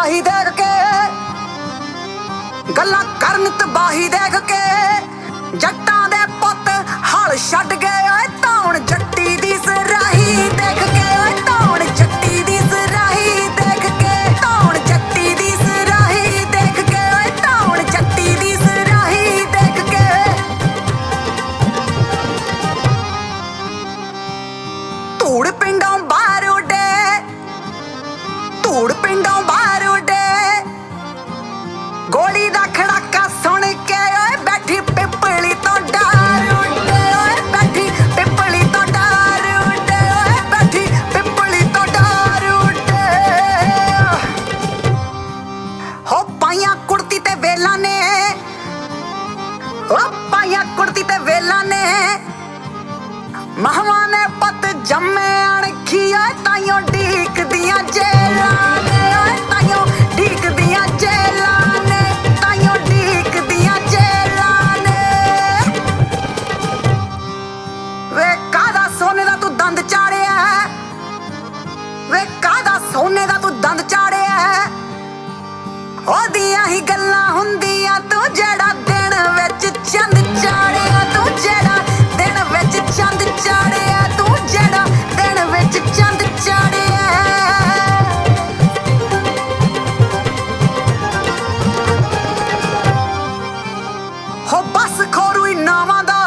ਤਬਾਹੀ ਦੇਖ ਕੇ, ਗੱਲਾਂ ਕਰਨ ਤਬਾਹੀ ਦੇਖ ਕੇ। ਜੱਟਾਂ ਦੇ ਪੁੱਤ ਹਲ ਛੱਡ ਗਏ ਓਏ ਧੌਣ ਜੱਟੀ ਦੀ ਸਰਾਹੀ ਦੇਖ ਕੇ, ਓਏ ਧੌਣ ਜੱਟੀ ਦੀ ਸਰਾਹੀ ਦੇਖ ਕੇ, ਧੌਣ ਜੱਟੀ ਦੀ ਸਰਾਹੀ ਦੇਖ ਕੇ, ਓਏ ਧੌਣ ਜੱਟੀ ਦੀ ਸਰਾਹੀ ਦੇਖ ਕੇ। ਧੂੜ ਪਿੰਡੋਂ ਬਾਹਰ ਉੱਡੇ, ਧੂੜ ਪਿੰਡੋਂ ਬਾਹਰ ਉੱਡੇ, ਗੋਲੀ ਦਾ ਖੜਾਕਾ ਸੁਣ ਕੇ ਓਏ ਬੈਠੀ ਪਿੱਪਲੀ ਤੋਂ ਡਰ ਉੱਡੇ, ਓਏ ਬੈਠੀ ਪਿੱਪਲੀ ਤੋਂ ਡਰ ਉੱਡੇ, ਓਏ ਬੈਠੀ ਪਿੱਪਲੀ ਤੋਂ ਡਰ ਉੱਡੇ। ਹੋ ਪਾਈਆਂ ਕੁੜਤੀ ਤੇ ਵੇਲਾਂ ਨੇ, ਹੋ ਪਾਈਆਂ ਕੁੜਤੀ ਤੇ ਵੇਲਾਂ ਨੇ, ਮਹਾਵਾਂ ਨੇ ਪੁੱਤ ਜੰਮੇ ਅਣਖੀ ਓਏ ਤਾਈਓ ਢੀਕਦੀਆਂ ਜੇਲਾਂ ਨੇ, ਓਏ ਤਾਈਓ ਢੀਕਦੀਆਂ ਜੇਲਾਂ ਨੇ, ਤਾਈਓ ਢੀਕਦੀਆਂ ਜੇਲਾਂ ਨੇ। ਵੇ ਕਾਹਦਾ ਸੋਨੇ ਦਾ ਤੂੰ ਦੰਦ ਚਾੜਿਆ, ਵੇ ਕਾਹਦਾ ਸੋਨੇ ਦਾ ਤੂੰ ਦੰਦ ਚਾੜਿਆ। ਉਹਦੀਆਂ ਹੀ ਗੱਲਾਂ ਹੁੰਦੀਆਂ ਤੂੰ ਜਿਹੜਾ ਦਿਨ ਵਿੱਚ ਚੰਦ ਚਾੜਿਆ, ਤੂੰ ਜਿਹੜਾ ਦਿਨ ਵਿੱਚ ਚੰਦ ਚਾੜਿਆ, ਤੂੰ ਜਿਹੜਾ ਦਿਨ ਵਿੱਚ ਚੰਦ ਚਾੜਿਆ। ਹੋ ਬਸ ਖੋਰੂ ਇਨਾਮਾਂ ਦਾ,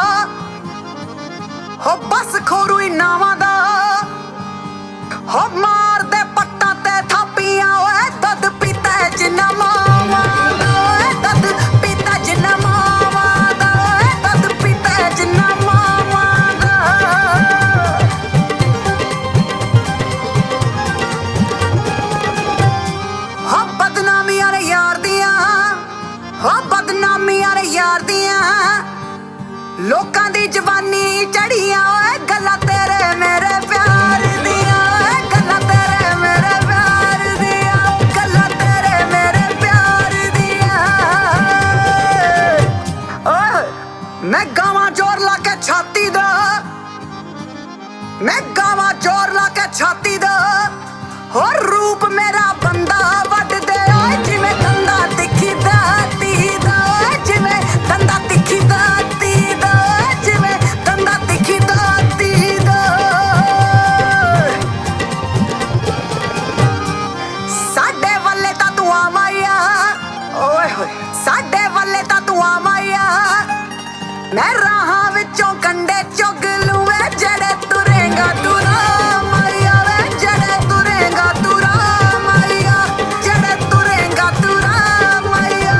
ਹੋ ਬਸ ਖੋਰੂ ਇਨਾਮਾਂ ਦਾ, ਹੋ ਮਾਰਦੇ ਪੱਟਾਂ ਤੇ ਥਾਪੀਆਂ ਓਏ ਦੁੱਧ ਪੀਤਾ ਜਿੰਨਾ ਮਾਵਾਂ ਦਾ, ਓਏ ਦੁੱਧ ਪੀਤਾ ਜਿੰਨਾ ਮਾਵਾਂ ਦਾ, ਓਏ ਦੁੱਧ ਪੀਤਾ ਜਿੰਨਾ ਮਾਵਾਂ ਦਾ। ਹੋ ਬਦਨਾਮੀਆਂ ਨੇ ਯਾਰ ਦੀਆਂ, ਹੋ ਬਦਨਾਮੀਆਂ ਨੇ ਯਾਰ ਦੀਆਂ, ਲੋਕਾਂ ਦੀ ਜਵਾਨੀ ਚੜੀਆਂ ਓਏ ਗੱਲਾਂ ਤੇਰੇ ਮੇਰੇ ਪਿਆਰ ਦੀਆਂ, ਓਏ ਗੱਲਾਂ ਤੇਰੇ ਮੇਰੇ ਪਿਆਰ ਦੀਆਂ, ਗੱਲਾਂ ਤੇਰੇ ਮੇਰੇ ਪਿਆਰ ਦੀਆਂ। ਓਏ ਮੈਂ ਗਾਵਾਂ ਜ਼ੋਰ ਲਾ ਕੇ ਛਾਤੀ ਦਾ, ਮੈਂ ਗਾਵਾਂ ਜ਼ੋਰ ਲਾ ਕੇ ਛਾਤੀ ਦਾ, ਹੋਰ ਰੂਪ ਮੇਰਾ ਬੰਦਾ ਵੱਢਦੇ ਓਏ ਜਿਵੇਂ ਦੰਦਾ ਤਿੱਖੀ ਦਾਤੀ ਦਾ, ਓਏ ਜਿਵੇਂ ਦੰਦਾ ਤਿੱਖੀ ਦਾਤੀ ਦਾ, ਜਿਵੇਂ ਦੰਦਾ ਤਿੱਖੀ ਦਾਤੀ ਦਾ। ਸਾਡੇ ਵੱਲੇ ਤਾਂ ਤੂੰ ਆ ਮਾਇਆ, ਓਏ ਹੋਏ ਸਾਡੇ ਵੱਲੇ ਤਾਂ ਤੂੰ ਆ ਮਾਇਆ, ਮੈਂ ਰਾਹਾਂ ਵਿੱਚੋਂ ਕੰਡੇ ਚੁੱਗ ਲੂਏ ਜਿਹੜੇ ਤੁਰੇਗਾ ਤੂੰ ਰਾਮ ਆਇਆ, ਵੇ ਜਿਹੜੇ ਤੁਰੇਗਾ ਤੂੰ ਰਾਮ ਆਇਆ, ਜਿਹੜੇ ਤੁਰੇਗਾ ਤੂੰ ਰਾਮ ਆਇਆ।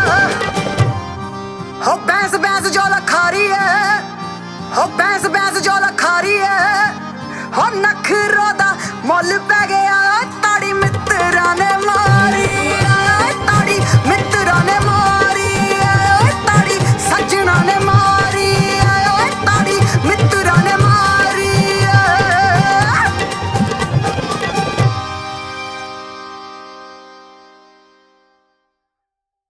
ਹੋ ਬੈਂਸ ਬੈਂਸ ਜੋ ਲਖਾਰੀ ਹੈ, ਹੋ ਬੈਂਸ ਬੈਂਸ ਜੋ ਲਖਾਰੀ ਹੈ, ਹੋ ਨਖਰੋ ਦਾ ਮੁੱਲ